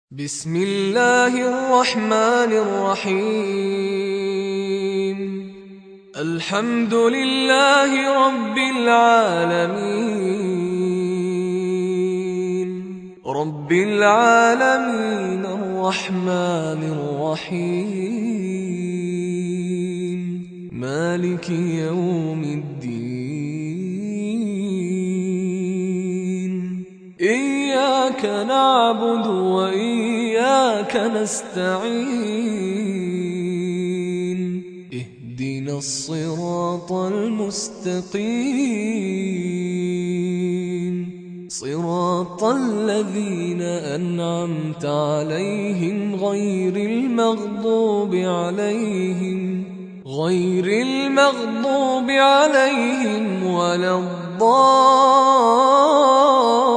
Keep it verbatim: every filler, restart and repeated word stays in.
بسم الله الرحمن الرحيم. الحمد لله رب العالمين رب العالمين الرحمن الرحيم مالك يوم الدين. إياك نعبد وإياك نستعين. اهدنا الصراط المستقيم صراط الذين أنعمت عليهم غير المغضوب عليهم غير المغضوب عليهم ولا الضالين.